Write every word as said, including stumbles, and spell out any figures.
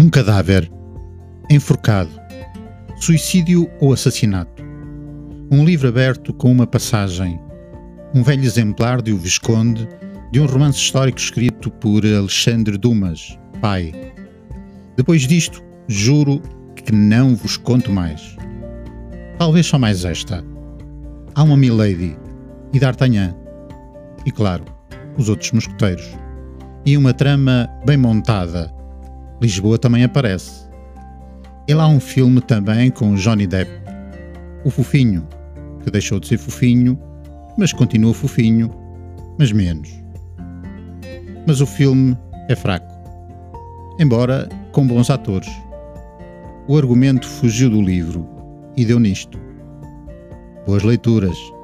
Um cadáver, enforcado, suicídio ou assassinato. Um livro aberto com uma passagem, um velho exemplar de O Visconde, de um romance histórico escrito por Alexandre Dumas, pai. Depois disto, juro que não vos conto mais. Talvez só mais esta. Há uma Milady e D'Artagnan. E claro, os outros mosqueteiros. E uma trama bem montada. Lisboa também aparece. E lá há um filme também com Johnny Depp. O Fofinho, que deixou de ser fofinho, mas continua fofinho, mas menos. Mas o filme é fraco. Embora com bons atores. O argumento fugiu do livro e deu nisto. Boas leituras.